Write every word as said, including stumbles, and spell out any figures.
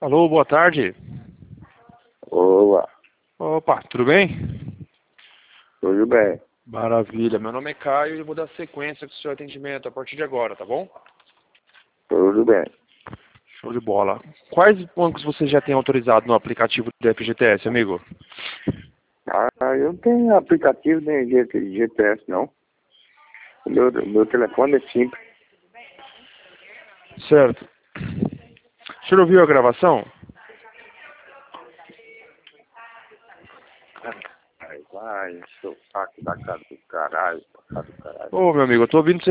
Alô, boa tarde. Olá, Opa, tudo bem? tudo bem? Maravilha, meu nome é Caio e eu vou dar sequência com o seu atendimento a partir de agora, tá bom? Tudo bem. Show de bola. Quais bancos você já tem autorizado no aplicativo do F G T S, amigo? Ah, eu não tenho aplicativo nem G T S não. O meu, o meu telefone é simples. Certo. O senhor ouviu a gravação? Ai, vai, encher o saco da casa do caralho, pra casa do caralho. Ô, meu amigo, eu tô ouvindo